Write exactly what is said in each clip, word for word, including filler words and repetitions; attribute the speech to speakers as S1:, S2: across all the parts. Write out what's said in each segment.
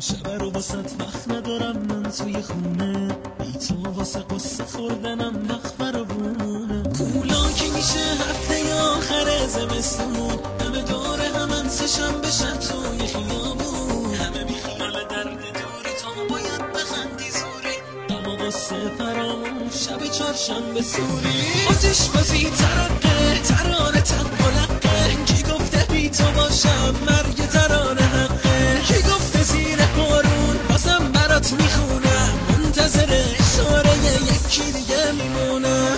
S1: شب رو واسط وقت ندارم من توی خونه، بی تو واسه قصه خوردنم وقت فراوونه. کولا که میشه هفته آخر زمستون، همه داره همن سه شنبه شب توی خیابون، همه بی خیال درد دوری تا باید بخندی زوری، غم و قصه فرامون شب چهارشنبه سوری. آتش بازی ترقه ترانه تنقلقه، کی گفته بی تو باشم مرگ ترانه حقه، کی گفته زیر بارون بازم برات میخونم، منتظر اشاره یکی دیگه میمونه.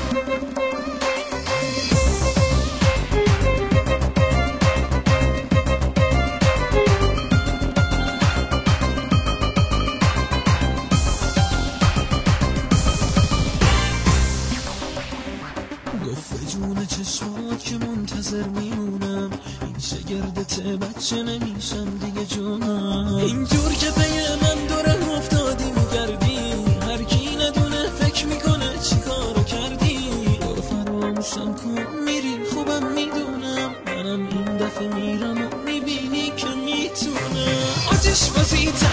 S1: گفت جون چشمات که منتظر میمونم، این شگردت بچه نمیشم دیگه جونم. اینجور که پی من دورم افتادی میگردی، هر کی ندونه فکر میکنه چی کارو کردی. برو فراموشم کن میری خوبم میدونم، منم این دفعه میرم و میبینی که میتونم. آتش بازی